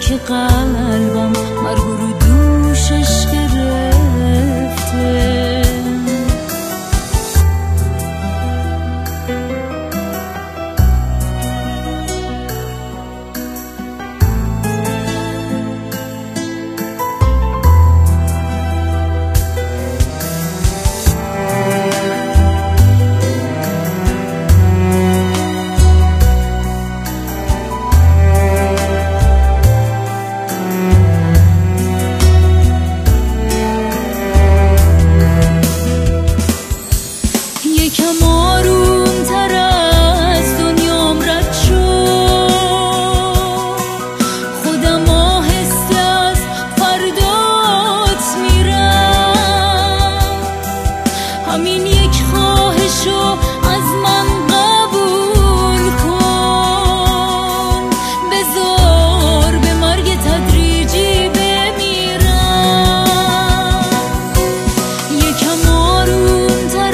که قلبم مرگ رو دوشش گرفته. یکم آروم تر از دنیام رد شد، خودم آهسته از فردات میرم. همین یک خواهشو از من قبول کن، بذار به مرگ تدریجی بمیرم. یکم آروم تر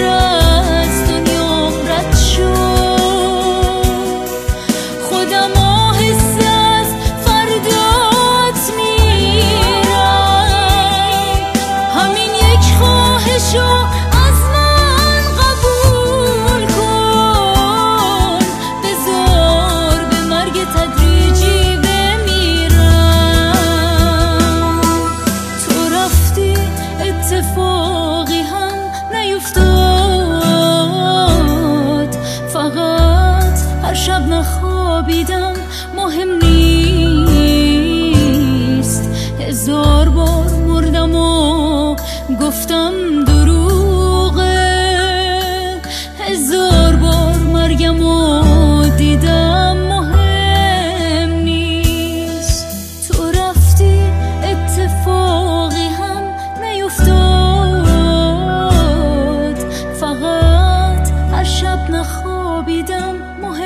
از من قبول کن، بذار به مرگ تدریجی بمیرم. تو رفتی اتفاقی هم نیفتاد، فقط هر شب نخوابیدم مهم نیست. 1000 بار مردم و گفتم دروغه، 1000 بار مرگم و دیدم مهم نیست. تو رفتی اتفاقی هم نیفتاد، فقط هر شب نخوابیدم مهم